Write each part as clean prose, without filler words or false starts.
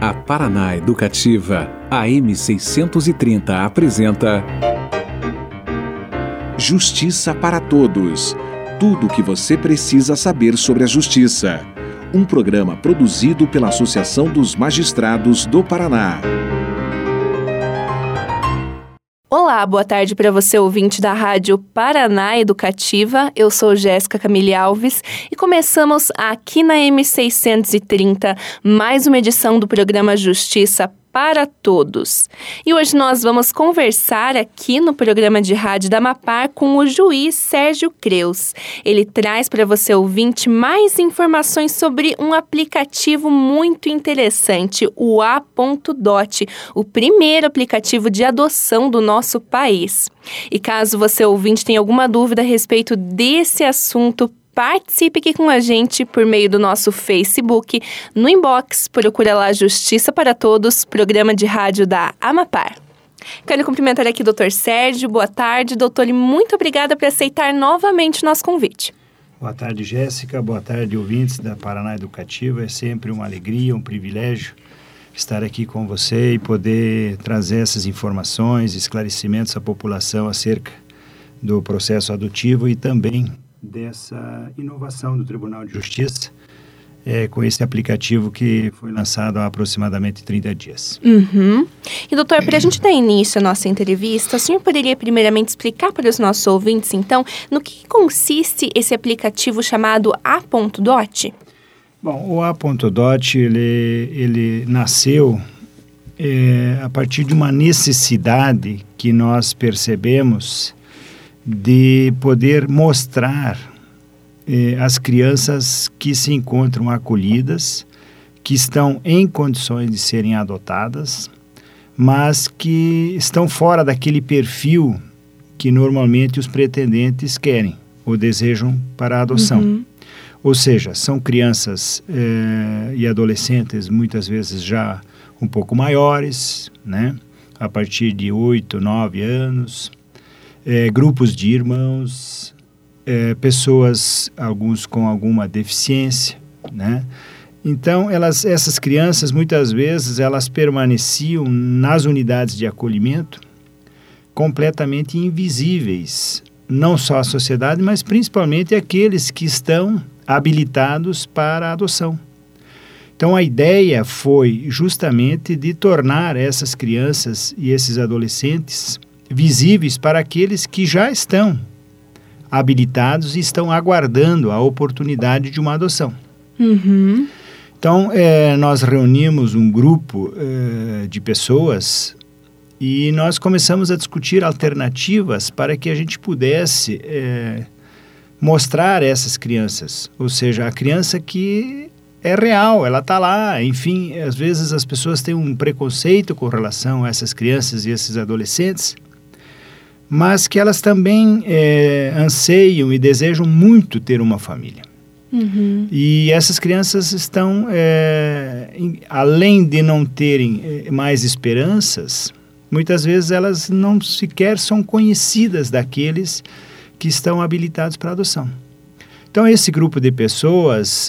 A Paraná Educativa, AM 630 apresenta Justiça para Todos. Tudo o que você precisa saber sobre a justiça. Um programa produzido pela Associação dos Magistrados do Paraná. Olá, boa tarde para você, ouvinte da Rádio Paraná Educativa. Eu sou Jéssica Camille Alves e começamos aqui na M630 mais uma edição do programa Justiça para Todos. E hoje nós vamos conversar aqui no programa de rádio da Amapar com o juiz Sérgio Creus. Ele traz para você, ouvinte, mais informações sobre um aplicativo muito interessante, o A.Dot, o primeiro aplicativo de adoção do nosso país. E caso você, ouvinte, tenha alguma dúvida a respeito desse assunto, participe aqui com a gente por meio do nosso Facebook, no inbox, procura lá Justiça para Todos, programa de rádio da Amapar. Quero cumprimentar aqui o Dr. Sérgio, boa tarde, doutor, e muito obrigada por aceitar novamente o nosso convite. Boa tarde, Jéssica, boa tarde, ouvintes da Paraná Educativa, é sempre uma alegria, um privilégio estar aqui com você e poder trazer essas informações, esclarecimentos à população acerca do processo adotivo e também dessa inovação do Tribunal de Justiça com esse aplicativo que foi lançado há aproximadamente 30 dias. E doutor, para a gente dar início à nossa entrevista, o senhor poderia primeiramente explicar para os nossos ouvintes, então, no que consiste esse aplicativo chamado A.Dot? Bom, o A.Dot, ele nasceu a partir de uma necessidade que nós percebemos de poder mostrar as crianças que se encontram acolhidas, que estão em condições de serem adotadas, mas que estão fora daquele perfil que normalmente os pretendentes querem ou desejam para a adoção. Ou seja, são crianças e adolescentes muitas vezes já um pouco maiores, né? A partir de 8, 9 anos, grupos de irmãos, pessoas, alguns com alguma deficiência, né? Então, essas crianças, muitas vezes, elas permaneciam nas unidades de acolhimento completamente invisíveis, não só à sociedade, mas principalmente àqueles que estão habilitados para a adoção. Então, a ideia foi justamente de tornar essas crianças e esses adolescentes visíveis para aqueles que já estão habilitados e estão aguardando a oportunidade de uma adoção. Então, nós reunimos um grupo de pessoas e nós começamos a discutir alternativas para que a gente pudesse mostrar essas crianças, ou seja, a criança que é real, ela está lá. Enfim, às vezes as pessoas têm um preconceito com relação a essas crianças e esses adolescentes, mas que elas também anseiam e desejam muito ter uma família. E essas crianças estão, além de não terem mais esperanças, muitas vezes elas não sequer são conhecidas daqueles que estão habilitados para adoção. Então, esse grupo de pessoas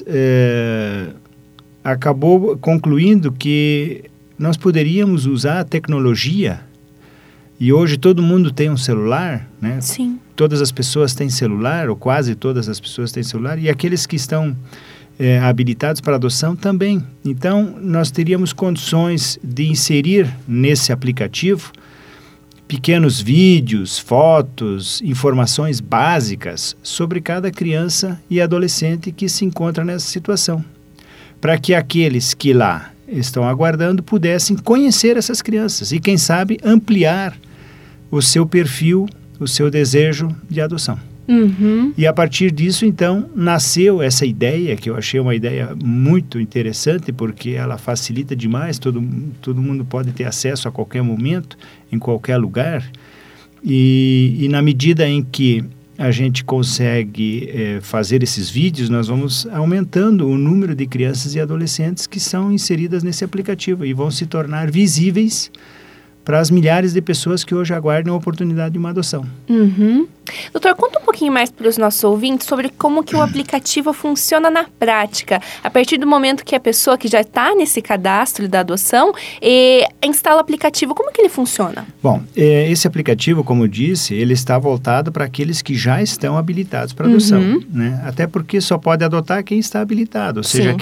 acabou concluindo que nós poderíamos usar a tecnologia. E hoje todo mundo tem um celular, né? Sim. Todas as pessoas têm celular, ou quase todas as pessoas têm celular, e aqueles que estão habilitados para adoção também. Então, nós teríamos condições de inserir nesse aplicativo pequenos vídeos, fotos, informações básicas sobre cada criança e adolescente que se encontra nessa situação, para que aqueles que lá estão aguardando pudessem conhecer essas crianças e, quem sabe, ampliar o seu perfil, o seu desejo de adoção. E a partir disso, então, nasceu essa ideia, que eu achei uma ideia muito interessante, porque ela facilita demais, todo mundo pode ter acesso a qualquer momento, em qualquer lugar, e na medida em que a gente consegue fazer esses vídeos, nós vamos aumentando o número de crianças e adolescentes que são inseridas nesse aplicativo e vão se tornar visíveis para as milhares de pessoas que hoje aguardam a oportunidade de uma adoção. Uhum. Doutor, conta um pouquinho mais para os nossos ouvintes sobre como que o aplicativo funciona na prática. A partir do momento que a pessoa que já está nesse cadastro da adoção instala o aplicativo, como que ele funciona? Bom, esse aplicativo, como eu disse, ele está voltado para aqueles que já estão habilitados para adoção, né? Até porque só pode adotar quem está habilitado, ou seja,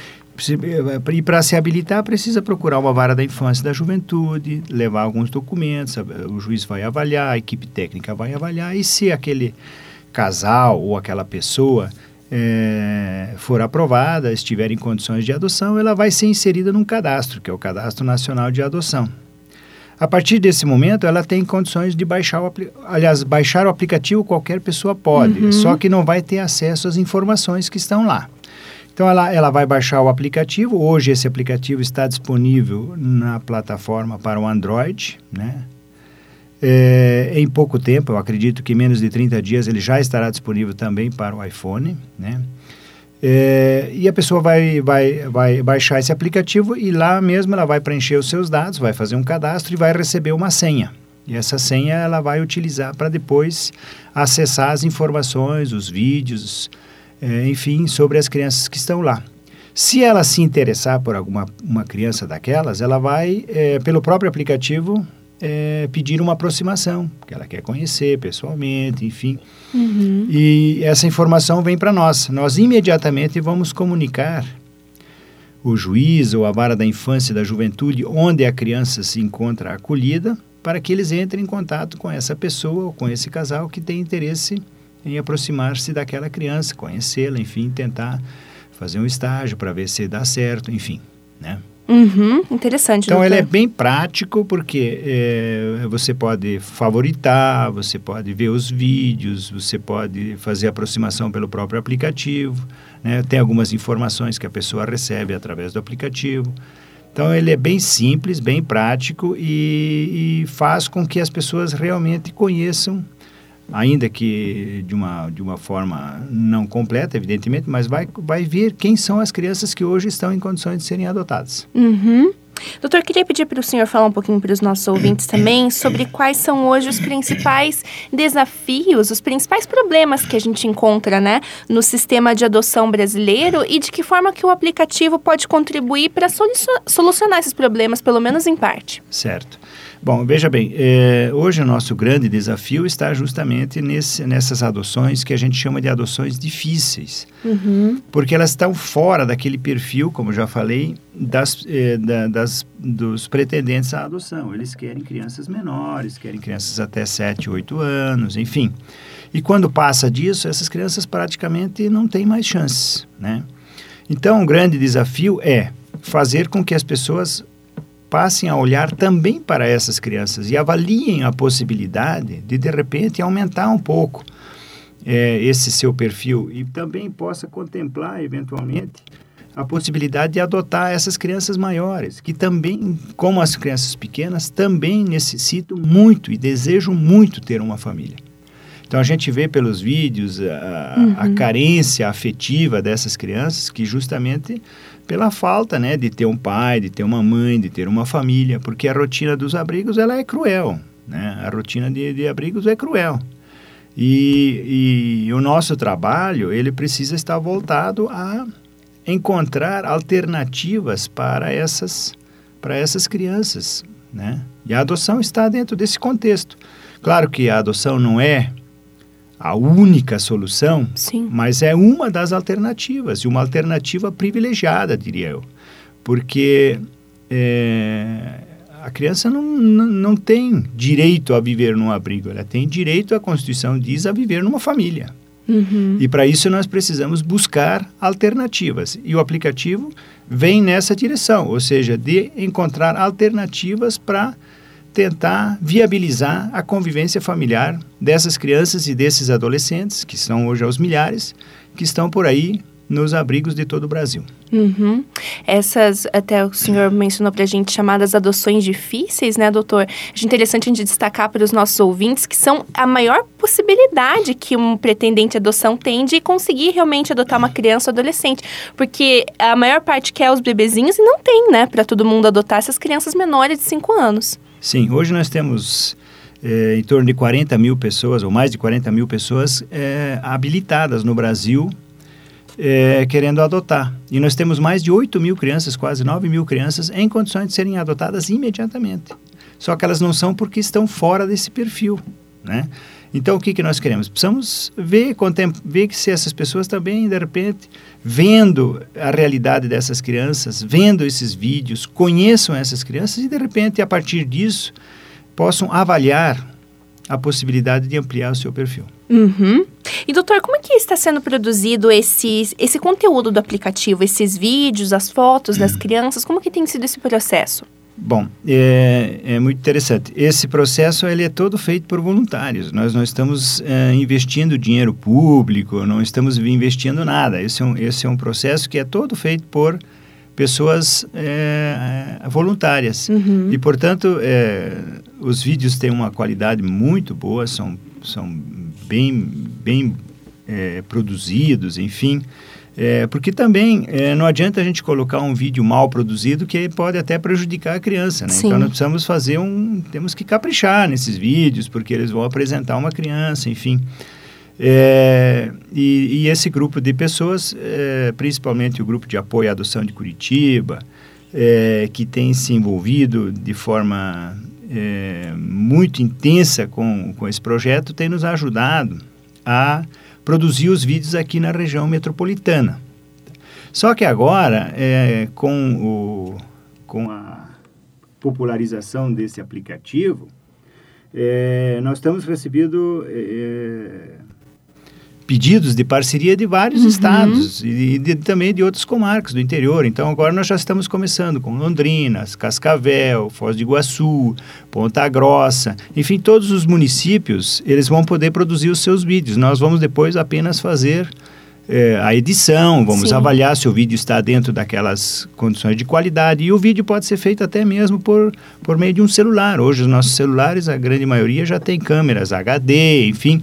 e para se habilitar, precisa procurar uma vara da infância e da juventude, levar alguns documentos, o juiz vai avaliar, a equipe técnica vai avaliar, e se aquele casal ou aquela pessoa for aprovada, estiver em condições de adoção, ela vai ser inserida num cadastro, que é o Cadastro Nacional de Adoção. A partir desse momento, ela tem condições de baixar o aplicativo qualquer pessoa pode, só que não vai ter acesso às informações que estão lá. Então, ela vai baixar o aplicativo. Hoje, esse aplicativo está disponível na plataforma para o Android, né? Em pouco tempo, eu acredito que menos de 30 dias, ele já estará disponível também para o iPhone, né? E a pessoa vai baixar esse aplicativo e lá mesmo ela vai preencher os seus dados, vai fazer um cadastro e vai receber uma senha. E essa senha ela vai utilizar para depois acessar as informações, os vídeos, enfim, sobre as crianças que estão lá. Se ela se interessar por uma criança daquelas, ela vai, pelo próprio aplicativo, pedir uma aproximação, que ela quer conhecer pessoalmente, enfim. E essa informação vem para nós. Nós imediatamente vamos comunicar o juiz ou a vara da infância e da juventude onde a criança se encontra acolhida, para que eles entrem em contato com essa pessoa ou com esse casal que tem interesse em aproximar-se daquela criança, conhecê-la, enfim, tentar fazer um estágio para ver se dá certo, enfim, né? Interessante, então, doutor. ele é bem prático porque você pode favoritar, você pode ver os vídeos, você pode fazer aproximação pelo próprio aplicativo, né? Tem algumas informações que a pessoa recebe através do aplicativo. Então, ele é bem simples, bem prático e faz com que as pessoas realmente conheçam, ainda que de uma forma não completa, evidentemente, mas vai ver quem são as crianças que hoje estão em condições de serem adotadas. Doutor, queria pedir para o senhor falar um pouquinho para os nossos ouvintes também sobre quais são hoje os principais desafios, os principais problemas que a gente encontra, né, no sistema de adoção brasileiro e de que forma que o aplicativo pode contribuir para solucionar esses problemas, pelo menos em parte. Certo. Bom, veja bem, hoje o nosso grande desafio está justamente nessas adoções que a gente chama de adoções difíceis, porque elas estão fora daquele perfil, como já falei, dos pretendentes à adoção. Eles querem crianças menores, querem crianças até 7, 8 anos, enfim. E quando passa disso, essas crianças praticamente não têm mais chances, né? Então, o grande desafio é fazer com que as pessoas passem a olhar também para essas crianças e avaliem a possibilidade de repente, aumentar um pouco esse seu perfil e também possa contemplar, eventualmente, a possibilidade de adotar essas crianças maiores, que também, como as crianças pequenas, também necessitam muito e desejam muito ter uma família. Então, a gente vê pelos vídeos a carência afetiva dessas crianças que justamente pela falta, né, de ter um pai, de ter uma mãe, de ter uma família, porque a rotina dos abrigos ela é cruel, né? A rotina de abrigos é cruel. E o nosso trabalho, ele precisa estar voltado a encontrar alternativas para essas crianças, né? E a adoção está dentro desse contexto. Claro que a adoção não é a única solução, sim, mas é uma das alternativas, e uma alternativa privilegiada, diria eu. Porque a criança não tem direito a viver num abrigo, ela tem direito, a Constituição diz, a viver numa família. E para isso nós precisamos buscar alternativas. E o aplicativo vem nessa direção, ou seja, de encontrar alternativas para tentar viabilizar a convivência familiar dessas crianças e desses adolescentes, que são hoje aos milhares, que estão por aí nos abrigos de todo o Brasil. Essas, até o senhor mencionou para a gente, chamadas adoções difíceis, né, doutor? Acho interessante a gente destacar para os nossos ouvintes que são a maior possibilidade que um pretendente à adoção tem de conseguir realmente adotar uma criança ou adolescente. Porque a maior parte quer os bebezinhos e não tem, né, para todo mundo adotar essas crianças menores de 5 anos. Sim, hoje nós temos em torno de 40 mil pessoas, ou mais de 40 mil pessoas habilitadas no Brasil querendo adotar. E nós temos mais de 8 mil crianças, quase 9 mil crianças, em condições de serem adotadas imediatamente. Só que elas não são porque estão fora desse perfil, né? Então, o que nós queremos? Precisamos ver que se essas pessoas também, de repente, vendo a realidade dessas crianças, vendo esses vídeos, conheçam essas crianças e, de repente, a partir disso, possam avaliar a possibilidade de ampliar o seu perfil. Uhum. E, doutor, como é que está sendo produzido esse conteúdo do aplicativo, esses vídeos, as fotos das crianças? Como que tem sido esse processo? Bom, é muito interessante. Esse processo ele é todo feito por voluntários. Nós não estamos investindo dinheiro público, não estamos investindo nada. Esse é um processo que é todo feito por pessoas voluntárias. Uhum. E, portanto, os vídeos têm uma qualidade muito boa, são bem produzidos, enfim. Porque também não adianta a gente colocar um vídeo mal produzido que pode até prejudicar a criança, né? Então, nós precisamos temos que caprichar nesses vídeos, porque eles vão apresentar uma criança, enfim. E esse grupo de pessoas, principalmente o grupo de apoio à adoção de Curitiba, que tem se envolvido de forma muito intensa com esse projeto, tem nos ajudado a produzir os vídeos aqui na região metropolitana. Só que agora, com a popularização desse aplicativo, nós temos recebido pedidos de parceria de vários estados e também de outras comarcas do interior. Então, agora nós já estamos começando com Londrina, Cascavel, Foz do Iguaçu, Ponta Grossa. Enfim, todos os municípios, eles vão poder produzir os seus vídeos. Nós vamos depois apenas fazer a edição, vamos avaliar se o vídeo está dentro daquelas condições de qualidade. E o vídeo pode ser feito até mesmo por meio de um celular. Hoje, os nossos celulares, a grande maioria, já tem câmeras HD, enfim,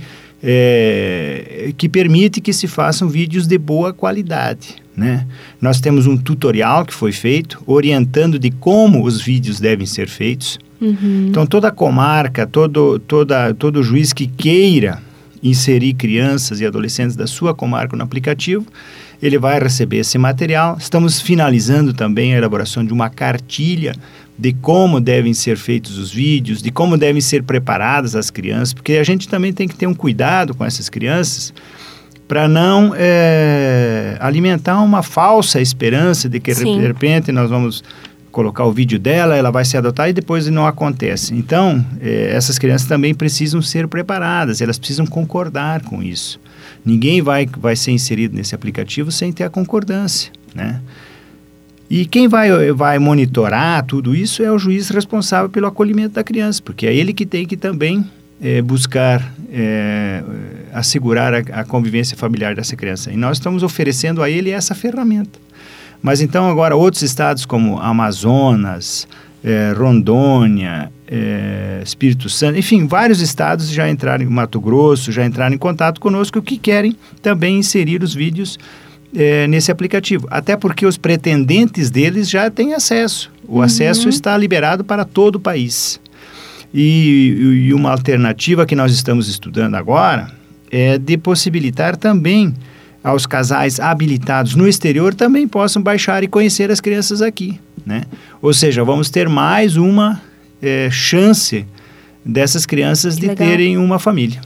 que permite que se façam vídeos de boa qualidade, né? Nós temos um tutorial que foi feito, orientando de como os vídeos devem ser feitos. Então, toda comarca, todo juiz que queira inserir crianças e adolescentes da sua comarca no aplicativo, ele vai receber esse material. Estamos finalizando também a elaboração de uma cartilha de como devem ser feitos os vídeos, de como devem ser preparadas as crianças, porque a gente também tem que ter um cuidado com essas crianças para não alimentar uma falsa esperança de que, de repente, nós vamos colocar o vídeo dela, ela vai se adotar e depois não acontece. Então, essas crianças também precisam ser preparadas, elas precisam concordar com isso. Ninguém vai ser inserido nesse aplicativo sem ter a concordância, né? E quem vai monitorar tudo isso é o juiz responsável pelo acolhimento da criança, porque é ele que tem que também buscar assegurar a convivência familiar dessa criança. E nós estamos oferecendo a ele essa ferramenta. Mas então agora outros estados como Amazonas, Rondônia, Espírito Santo, enfim, vários estados já entraram em Mato Grosso, já entraram em contato conosco, que querem também inserir os vídeos nesse aplicativo. Até porque os pretendentes deles já têm acesso. O acesso está liberado para todo o país. E uma alternativa que nós estamos estudando agora é de possibilitar também aos casais habilitados no exterior também possam baixar e conhecer as crianças aqui, né? Ou seja, vamos ter mais uma chance dessas crianças de terem uma família.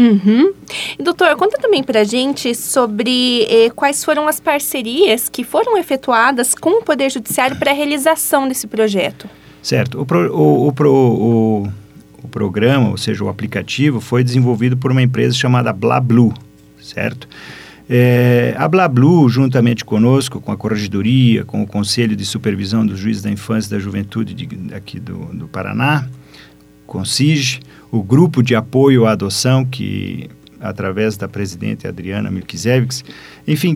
E, doutor, conta também pra gente sobre quais foram as parcerias que foram efetuadas com o Poder Judiciário para a realização desse projeto. Certo. O programa, ou seja, o aplicativo, foi desenvolvido por uma empresa chamada BlaBlu, certo? A BlaBlu, juntamente conosco, com a Corregedoria, com o Conselho de Supervisão dos Juízes da Infância e da Juventude aqui do Paraná, CONCIG, o Grupo de Apoio à Adoção, que, através da presidente Adriana Milkiewicz, enfim,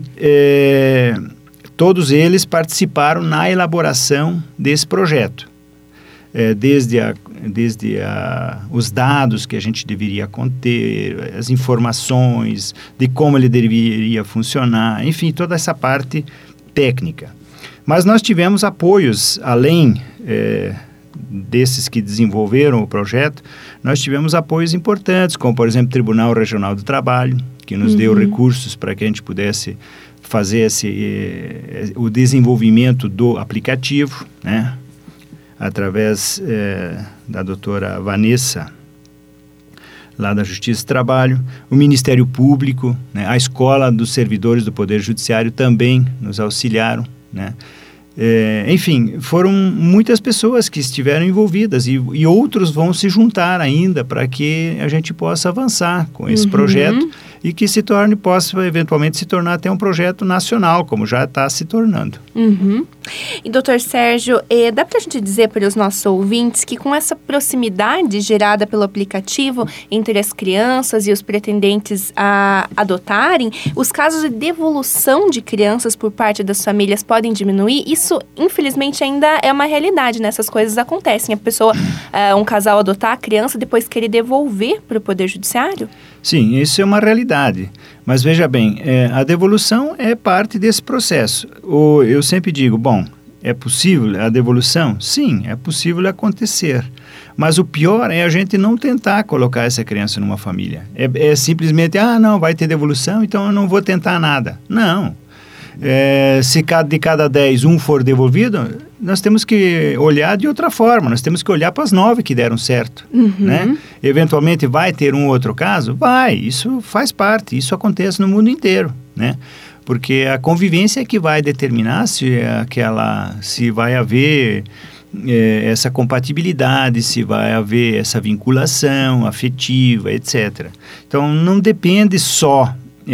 todos eles participaram na elaboração desse projeto. Desde os dados que a gente deveria conter, as informações de como ele deveria funcionar, enfim, toda essa parte técnica. Mas nós tivemos apoios, além desses que desenvolveram o projeto, nós tivemos apoios importantes, como, por exemplo, o Tribunal Regional do Trabalho, que nos deu recursos para que a gente pudesse fazer o desenvolvimento do aplicativo, né? Através da doutora Vanessa, lá da Justiça do Trabalho, o Ministério Público, né? A Escola dos Servidores do Poder Judiciário também nos auxiliaram, né? Enfim, foram muitas pessoas que estiveram envolvidas e outros vão se juntar ainda para que a gente possa avançar com esse projeto e que possa eventualmente se tornar até um projeto nacional, como já está se tornando. E, doutor Sérgio, dá para a gente dizer para os nossos ouvintes que com essa proximidade gerada pelo aplicativo entre as crianças e os pretendentes a adotarem, os casos de devolução de crianças por parte das famílias podem diminuir? Isso, infelizmente, ainda é uma realidade, né? Essas coisas acontecem. A pessoa, um casal adotar a criança e depois querer devolver para o Poder Judiciário? Sim, isso é uma realidade. Mas veja bem, a devolução é parte desse processo. Eu sempre digo, bom, é possível a devolução? Sim, é possível acontecer. Mas o pior é a gente não tentar colocar essa criança numa família. É simplesmente, não, vai ter devolução, então eu não vou tentar nada. Não. Se de cada 10, um for devolvido, nós temos que olhar de outra forma. Nós temos que olhar para as 9 que deram certo, né? Eventualmente vai ter um outro caso? Vai, isso faz parte, isso acontece no mundo inteiro, né? Porque a convivência é que vai determinar se vai haver essa compatibilidade, se vai haver essa vinculação afetiva, etc. Então, não depende só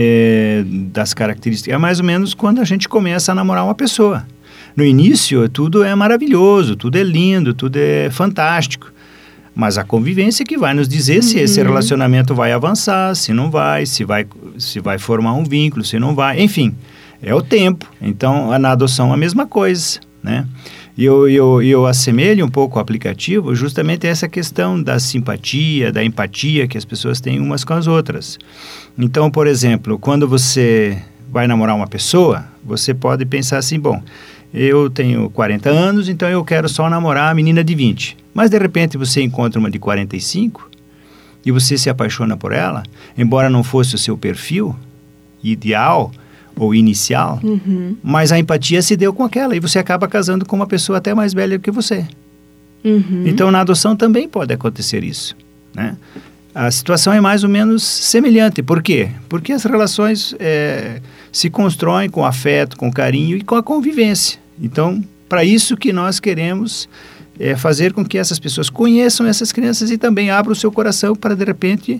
das características. É mais ou menos quando a gente começa a namorar uma pessoa. No início, tudo é maravilhoso, tudo é lindo, tudo é fantástico. Mas a convivência que vai nos dizer se esse relacionamento vai avançar, se não vai, se vai formar um vínculo, se não vai. Enfim, é o tempo. Então, na adoção, a mesma coisa, né? E eu assemelho um pouco o aplicativo justamente a essa questão da simpatia, da empatia que as pessoas têm umas com as outras. Então, por exemplo, quando você vai namorar uma pessoa, você pode pensar assim, bom, eu tenho 40 anos, então eu quero só namorar a menina de 20. Mas, de repente, você encontra uma de 45 e você se apaixona por ela, embora não fosse o seu perfil ideal ou inicial, mas a empatia se deu com aquela e você acaba casando com uma pessoa até mais velha que você. Então, na adoção também pode acontecer isso, né? A situação é mais ou menos semelhante. Por quê? Porque as relações se constroem com afeto, com carinho e com a convivência. Então, para isso que nós queremos fazer com que essas pessoas conheçam essas crianças e também abram o seu coração para, de repente,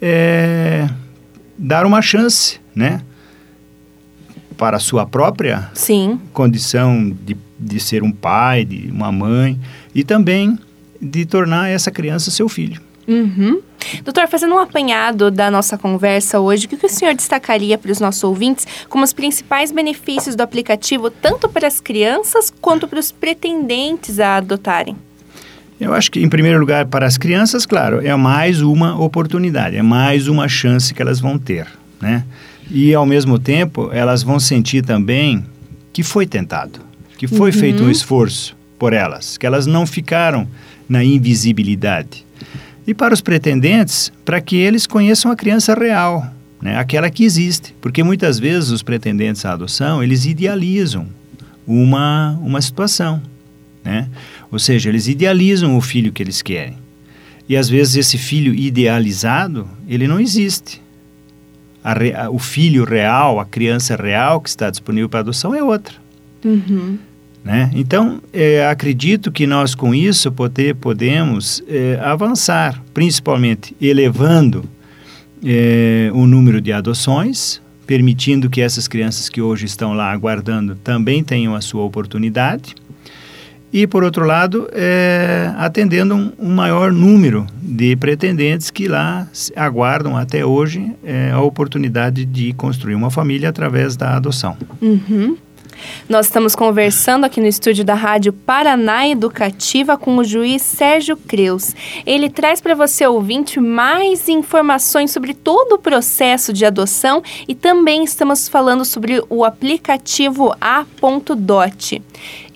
dar uma chance, né? Para a sua própria condição de ser um pai, de uma mãe e também de tornar essa criança seu filho. Doutor, fazendo um apanhado da nossa conversa hoje, o que o senhor destacaria para os nossos ouvintes como os principais benefícios do aplicativo, tanto para as crianças quanto para os pretendentes a adotarem? Eu acho que, em primeiro lugar, para as crianças, claro, é mais uma oportunidade, é mais uma chance que elas vão ter, né? E, ao mesmo tempo, elas vão sentir também que foi tentado, que foi feito um esforço por elas, que elas não ficaram na invisibilidade. E para os pretendentes, para que eles conheçam a criança real, né? Aquela que existe. Porque muitas vezes os pretendentes à adoção, eles idealizam uma situação, né? Ou seja, eles idealizam o filho que eles querem. E às vezes esse filho idealizado, ele não existe. O filho real, a criança real que está disponível para adoção é outra. Né? Então, acredito que nós com isso podemos avançar, principalmente elevando o número de adoções, permitindo que essas crianças que hoje estão lá aguardando também tenham a sua oportunidade. E, por outro lado, atendendo um maior número de pretendentes que lá aguardam até hoje a oportunidade de construir uma família através da adoção. Nós estamos conversando aqui no estúdio da Rádio Paraná Educativa com o juiz Sérgio Creus. Ele traz para você, ouvinte, mais informações sobre todo o processo de adoção e também estamos falando sobre o aplicativo A.Dot.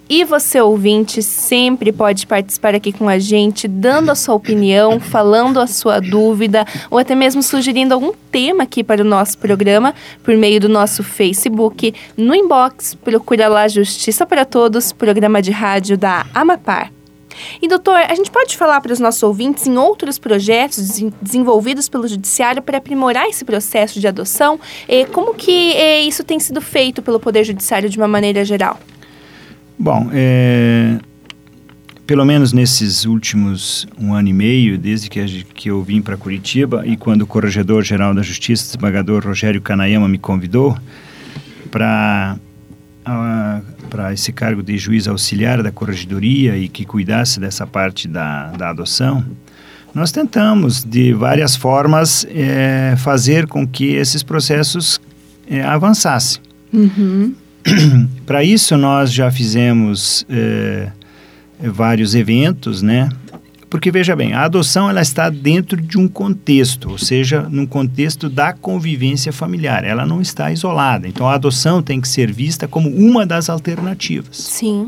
E você, ouvinte, sempre pode participar aqui com a gente, dando a sua opinião, falando a sua dúvida, ou até mesmo sugerindo algum tema aqui para o nosso programa, por meio do nosso Facebook. No inbox, procura lá Justiça para Todos, programa de rádio da Amapar. E, doutor, a gente pode falar para os nossos ouvintes em outros projetos desenvolvidos pelo Judiciário para aprimorar esse processo de adoção? Como que isso tem sido feito pelo Poder Judiciário de uma maneira geral? Bom, pelo menos nesses últimos 1 ano e meio, desde que eu vim para Curitiba e quando o Corregedor-Geral da Justiça, desembargador Rogério Kanayama, me convidou para esse cargo de juiz auxiliar da Corregedoria e que cuidasse dessa parte da adoção, nós tentamos, de várias formas, fazer com que esses processos avançassem. Uhum. Para isso, nós já fizemos vários eventos, né? Porque, veja bem, a adoção ela está dentro de um contexto, ou seja, num contexto da convivência familiar. Ela não está isolada. Então, a adoção tem que ser vista como uma das alternativas. Sim.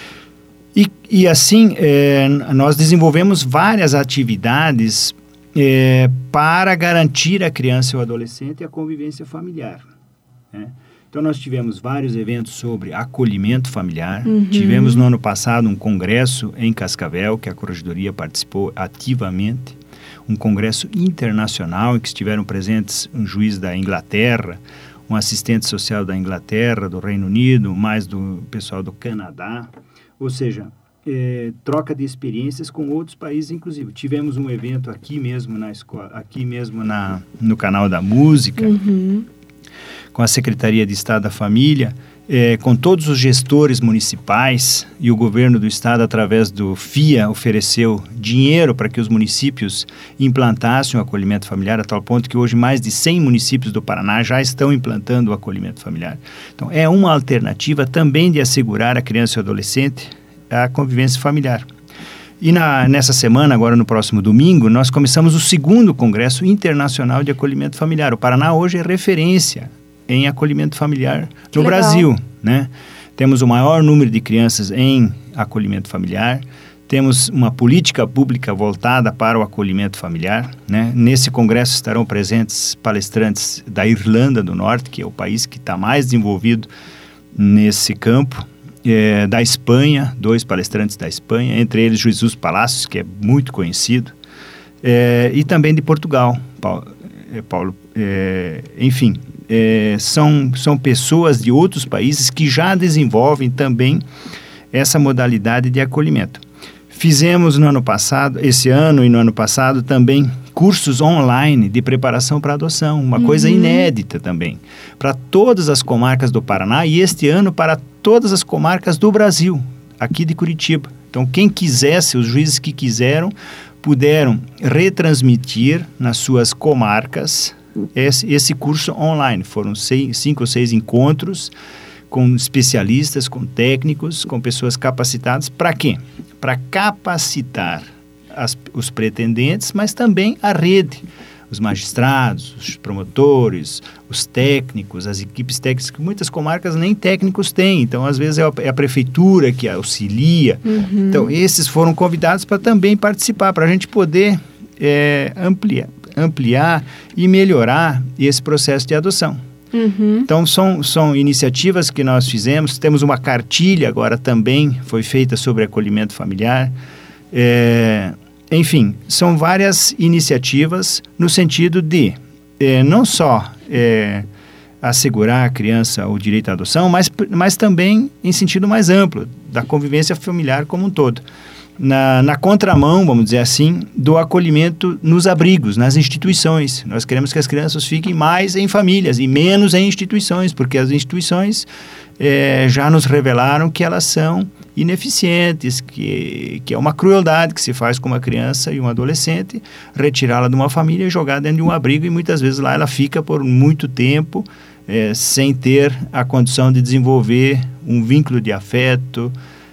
E assim, nós desenvolvemos várias atividades para garantir à criança e ao adolescente a convivência familiar, né? Então, nós tivemos vários eventos sobre acolhimento familiar. Uhum. Tivemos no ano passado um congresso em Cascavel, que a Corregedoria participou ativamente. Um congresso internacional em que estiveram presentes um juiz da Inglaterra, um assistente social da Inglaterra, do Reino Unido, mais do pessoal do Canadá. Ou seja, troca de experiências com outros países, inclusive. Tivemos um evento aqui mesmo na escola, aqui mesmo no Canal da Música. Uhum. Com a Secretaria de Estado da Família, com todos os gestores municipais, e o governo do estado, através do FIA, ofereceu dinheiro para que os municípios implantassem o acolhimento familiar, a tal ponto que hoje mais de 100 municípios do Paraná já estão implantando o acolhimento familiar. Então, é uma alternativa também de assegurar à criança e ao adolescente a convivência familiar. E nessa semana, agora no próximo domingo, nós começamos o 2º Congresso Internacional de Acolhimento Familiar. O Paraná hoje é referência em acolhimento familiar no Brasil, né? Temos o maior número de crianças em acolhimento familiar, temos uma política pública voltada para o acolhimento familiar, né? Nesse congresso estarão presentes palestrantes da Irlanda do Norte, que é o país que está mais desenvolvido nesse campo, da Espanha, 2 palestrantes da Espanha, entre eles Jesus Palacios, que é muito conhecido, e também de Portugal, Paulo, enfim, são pessoas de outros países que já desenvolvem também essa modalidade de acolhimento. Fizemos no ano passado, esse ano e no ano passado também, cursos online de preparação para adoção, uma coisa inédita também, para todas as comarcas do Paraná e este ano para todas as comarcas do Brasil, aqui de Curitiba. Então, quem quisesse, os juízes que quiseram, puderam retransmitir nas suas comarcas esse curso online. Foram 5 ou 6 encontros com especialistas, com técnicos, com pessoas capacitadas. Para quê? Para capacitar os pretendentes, mas também a rede, os magistrados, os promotores, os técnicos, as equipes técnicas, que muitas comarcas nem técnicos têm, então às vezes é a prefeitura que auxilia. Uhum. Então esses foram convidados para também participar, para a gente poder ampliar e melhorar esse processo de adoção. Uhum. Então são iniciativas que nós fizemos. Temos uma cartilha agora também, foi feita sobre acolhimento familiar. Enfim, são várias iniciativas no sentido de não só assegurar à criança o direito à adoção, mas também em sentido mais amplo, da convivência familiar como um todo. Na contramão, vamos dizer assim, do acolhimento nos abrigos, nas instituições. Nós queremos que as crianças fiquem mais em famílias e menos em instituições, porque as instituições já nos revelaram que elas são ineficientes, que é uma crueldade que se faz com uma criança e um adolescente, retirá-la de uma família e jogar dentro de um abrigo, e muitas vezes lá ela fica por muito tempo sem ter a condição de desenvolver um vínculo de afeto,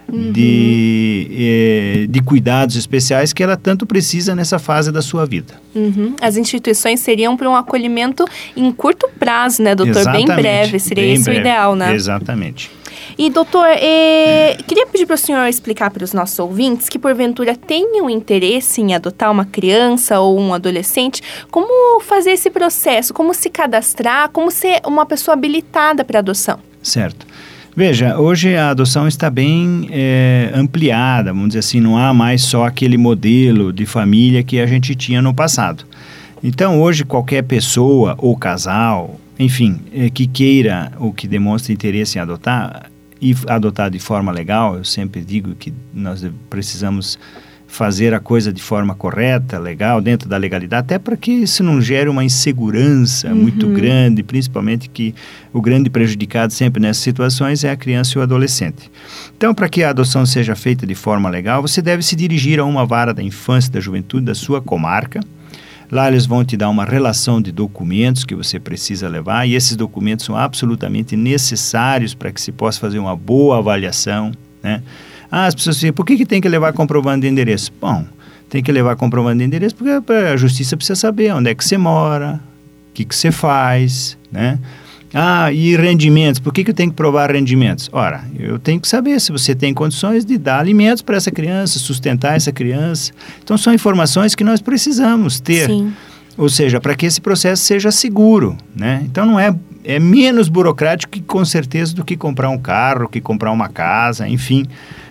de cuidados especiais que ela tanto precisa nessa fase da sua vida. Uhum. As instituições seriam para um acolhimento em curto prazo, né, doutor? Exatamente, bem breve, seria isso o ideal, né? Exatamente. E, doutor, queria pedir para o senhor explicar para os nossos ouvintes que, porventura, tenham interesse em adotar uma criança ou um adolescente, como fazer esse processo, como se cadastrar, como ser uma pessoa habilitada para adoção. Certo. Veja, hoje a adoção está bem ampliada, vamos dizer assim, não há mais só aquele modelo de família que a gente tinha no passado. Então, hoje, qualquer pessoa ou casal, enfim, que queira ou que demonstre interesse em adotar, e adotar de forma legal, eu sempre digo que nós precisamos fazer a coisa de forma correta, legal, dentro da legalidade, até para que isso não gere uma insegurança muito grande, principalmente que o grande prejudicado sempre nessas situações é a criança e o adolescente. Então, para que a adoção seja feita de forma legal, você deve se dirigir a uma vara da infância e da juventude da sua comarca. Lá eles vão te dar uma relação de documentos que você precisa levar, e esses documentos são absolutamente necessários para que se possa fazer uma boa avaliação, né? As pessoas dizem, por que tem que levar comprovante de endereço? Bom, tem que levar comprovante de endereço porque a justiça precisa saber onde é que você mora, o que você faz, né? E rendimentos, por que eu tenho que provar rendimentos? Ora, eu tenho que saber se você tem condições de dar alimentos para essa criança, sustentar essa criança. Então, são informações que nós precisamos ter. Sim. Ou seja, para que esse processo seja seguro, né? Então, não é menos burocrático, com certeza, do que comprar um carro, que comprar uma casa, enfim.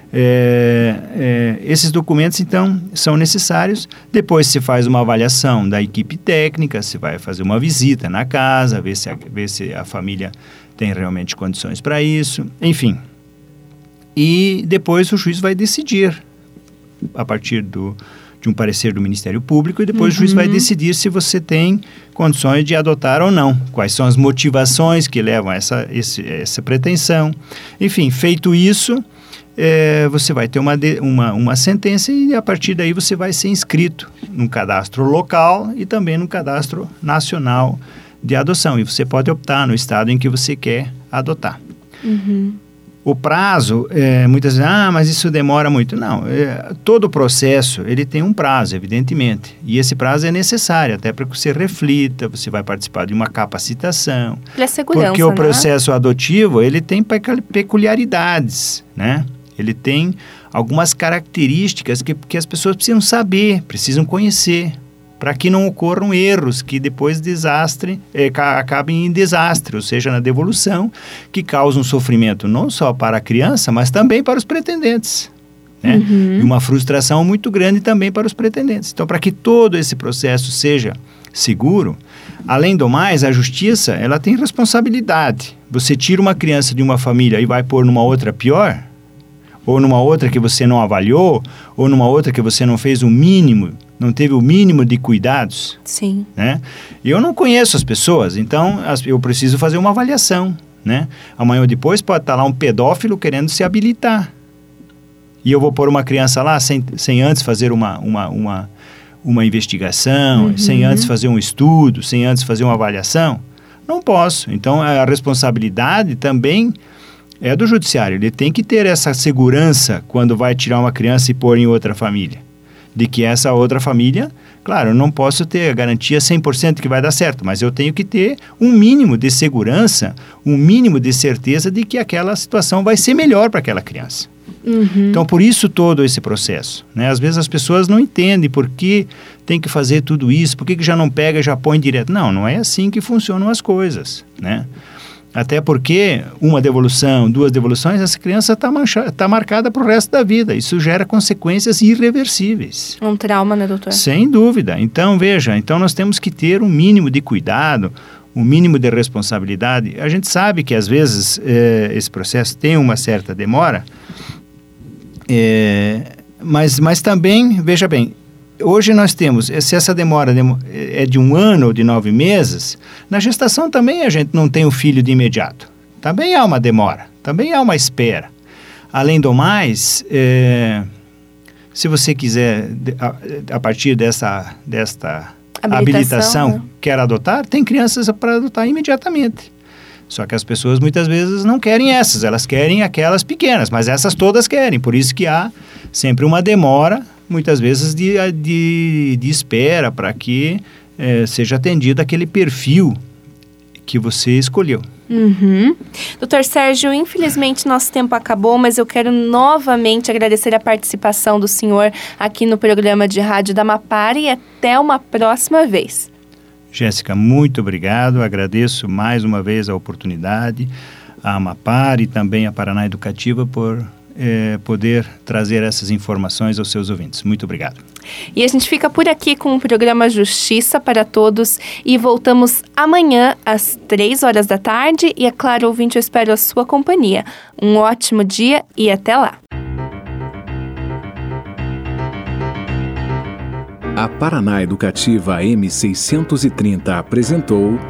Esses documentos, então, são necessários. Depois se faz uma avaliação da equipe técnica, se vai fazer uma visita na casa, ver se a família tem realmente condições para isso, enfim. E depois o juiz vai decidir, a partir de um parecer do Ministério Público, e depois o juiz vai decidir se você tem condições de adotar ou não, quais são as motivações que levam a essa pretensão. Enfim, feito isso, você vai ter uma sentença, e a partir daí você vai ser inscrito num cadastro local e também no cadastro nacional de adoção, e você pode optar no estado em que você quer adotar. O prazo, muitas vezes, mas isso demora muito. Não, todo o processo, ele tem um prazo, evidentemente. E esse prazo é necessário, até para que você reflita, você vai participar de uma capacitação. Pela segurança, porque o processo adotivo, ele tem peculiaridades, né? Ele tem algumas características que as pessoas precisam saber, precisam conhecer, para que não ocorram erros que depois acabem em desastre, ou seja, na devolução, que causam sofrimento não só para a criança, mas também para os pretendentes, né? E uma frustração muito grande também para os pretendentes. Então, para que todo esse processo seja seguro, além do mais, a justiça, ela tem responsabilidade. Você tira uma criança de uma família e vai pôr numa outra pior, ou numa outra que você não avaliou, ou numa outra que você não fez o mínimo, não teve o mínimo de cuidados. Sim. Né? Eu não conheço as pessoas, então eu preciso fazer uma avaliação, né? Amanhã ou depois pode estar lá um pedófilo querendo se habilitar. E eu vou pôr uma criança lá sem antes fazer uma investigação, sem antes fazer um estudo, sem antes fazer uma avaliação. Não posso. Então, a responsabilidade também é do judiciário. Ele tem que ter essa segurança quando vai tirar uma criança e pôr em outra família. De que essa outra família, claro, eu não posso ter a garantia 100% que vai dar certo, mas eu tenho que ter um mínimo de segurança, um mínimo de certeza de que aquela situação vai ser melhor para aquela criança. Então, por isso todo esse processo, né? Às vezes as pessoas não entendem por que tem que fazer tudo isso, por que já não pega e já põe direto. Não é assim que funcionam as coisas, né? Até porque uma devolução, 2 devoluções, essa criança está marcada para o resto da vida. Isso gera consequências irreversíveis. Um trauma, né, doutor? Sem dúvida. Então, veja, nós temos que ter um mínimo de cuidado, um mínimo de responsabilidade. A gente sabe que, às vezes, esse processo tem uma certa demora, mas também, veja bem, hoje nós temos, se essa demora é de 1 ano ou de 9 meses, na gestação também a gente não tem o filho de imediato. Também há uma demora, também há uma espera. Além do mais, se você quiser, a partir desta habilitação, né, quer adotar, tem crianças para adotar imediatamente. Só que as pessoas muitas vezes não querem essas, elas querem aquelas pequenas, mas essas todas querem. Por isso que há sempre uma demora, muitas vezes de espera para que seja atendido aquele perfil que você escolheu. Doutor Sérgio, infelizmente nosso tempo acabou, mas eu quero novamente agradecer a participação do senhor aqui no programa de rádio da Mapara e até uma próxima vez. Jéssica, muito obrigado. Agradeço mais uma vez a oportunidade, a Amapar e também a Paraná Educativa por poder trazer essas informações aos seus ouvintes. Muito obrigado. E a gente fica por aqui com o programa Justiça para Todos e voltamos amanhã às 3 da tarde e, é claro, ouvinte, eu espero a sua companhia. Um ótimo dia e até lá. A Paraná Educativa M630 apresentou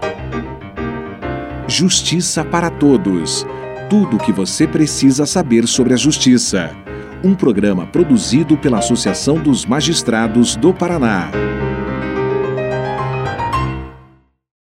Justiça para Todos. Tudo o que você precisa saber sobre a justiça. Um programa produzido pela Associação dos Magistrados do Paraná.